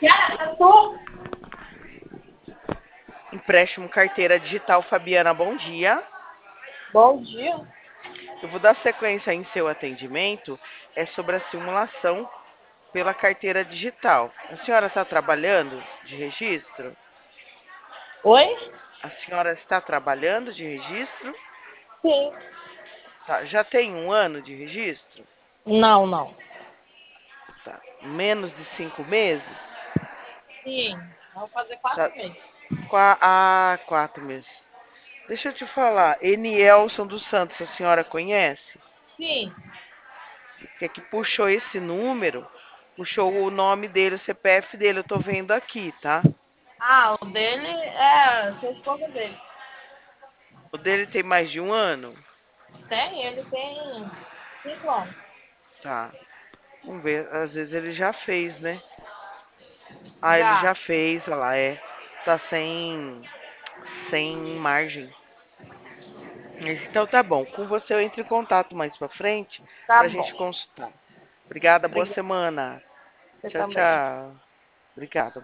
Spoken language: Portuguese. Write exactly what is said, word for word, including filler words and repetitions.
Yara, tô. Empréstimo carteira digital Fabiana, bom dia. Bom dia. Eu vou dar sequência em seu atendimento. É sobre a simulação pela carteira digital. A senhora está trabalhando de registro? Oi? A senhora está trabalhando de registro? Sim. Tá. Já tem um ano de registro? Não, não. Tá. Menos de cinco meses? Sim. Vamos fazer Tá. quatro meses. Qua- Ah, quatro meses. Deixa eu te falar. Enielson dos Santos, a senhora conhece? Sim. Que é que puxou esse número, puxou o nome dele, o C P F dele, eu tô vendo aqui, tá? Ah, o dele é. Sou esposa dele. O dele tem mais de um ano? Tem, ele tem cinco anos. Tá. Vamos ver, às vezes ele já fez, né? Ah, ele Já. já fez, olha lá, é. Tá sem, sem margem. Mas então tá bom. Com você eu entro em contato mais pra frente Tá pra bom. gente consultar. Obrigada, boa Obrigada. semana. Você Tchau, também. tchau. Obrigada.